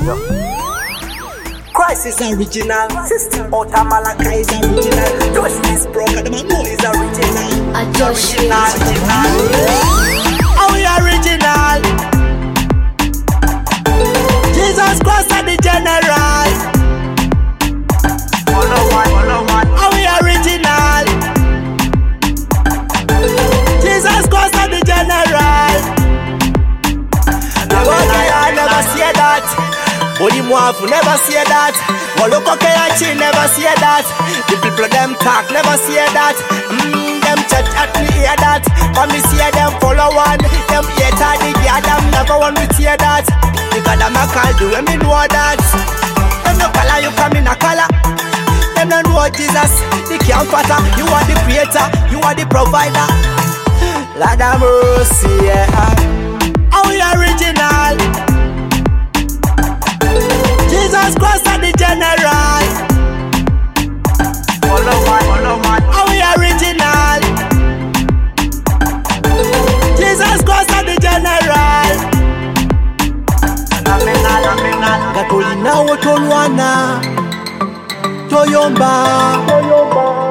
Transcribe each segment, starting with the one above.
Christ is original. System out of Malacca is original. Josh is broken, the man know is original. A Josh Original. How we original? Jesus Christ are the general. How we original? Jesus Christ are the general. I never see that. Body Mwafu never see that. Moloko Keyachi never see that. The people them talk never see that. Them chat at me hear that. When me see them follow one. Them hater the girl them never want me hear that. Because them a call do when me know that. Them no color you come in a color. Them no know Jesus, the comforter. You are the creator, you are the provider. Lord have mercy, yeah. How we original? Jesus Christ are the general. How we original? Jesus Christ are the general. Gatolina wotolwana Toyomba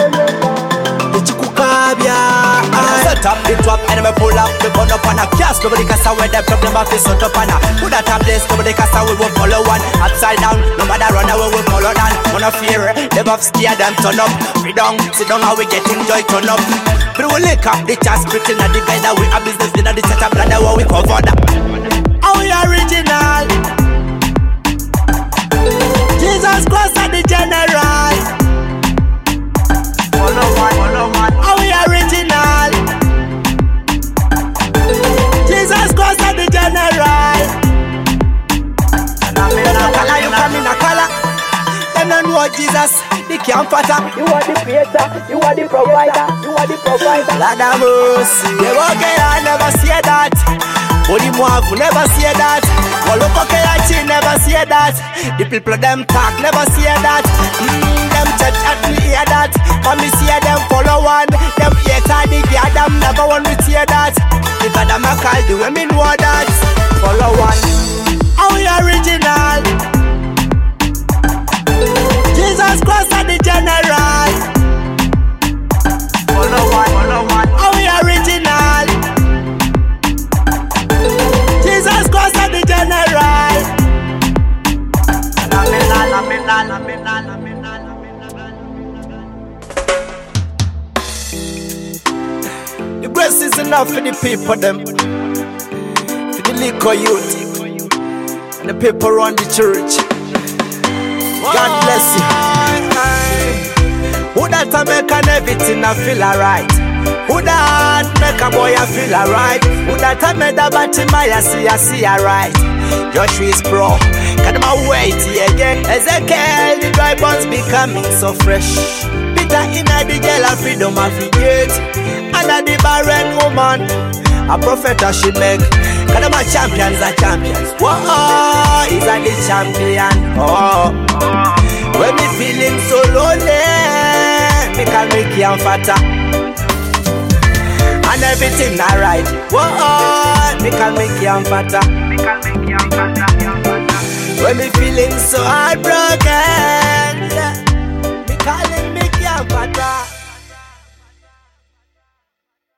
Set up the top and me pull up the gun up on a cast. Nobody can say where the problem of this set up on a. Put that up place, nobody can say we will follow one. Upside down, no matter run away we follow down. Wanna fear, them up scare them turn up. Sit down how we getting joy turn up. But we lick up the chance, pretend that the guy that we have business in the setup, that what we cover that. How we original? Jesus Christ are the general. How we original? Jesus Christ are the general. Color you come in a color. Them don't know Jesus, the comforter. You are the creator, you are the provider, you are the provider. Lord have mercy. They walk I never see that. Body Mwafu never see that. Moloko Keyachi never see that. The people them talk never see that. Them chat at me hear that. When me see them follow one. Them hater the girl them never want me hear that. Because them a call do when me know that. Follow one. How we original? Jesus Christ are the general. How we original? Jesus Christ are the general. The grace is enough for the people them, for the liquor youth, and the people run the church. God bless you. Who that a make and everything I feel alright? Who that make a boy I feel alright? Who that a made a batty I see alright? Joshua is pro, can I wait again? Ezekiel, the dry bones becoming so fresh. Peter in the jail of freedom of forget. Under the barren woman, a prophet she make. Can my champions are champions. Whoa, he's a the champion. Oh, when me feeling so lonely, me can make you fatter. And everything alright. Whoa, me can make you fatter. When me feeling so heartbroken, me calling make you fatter.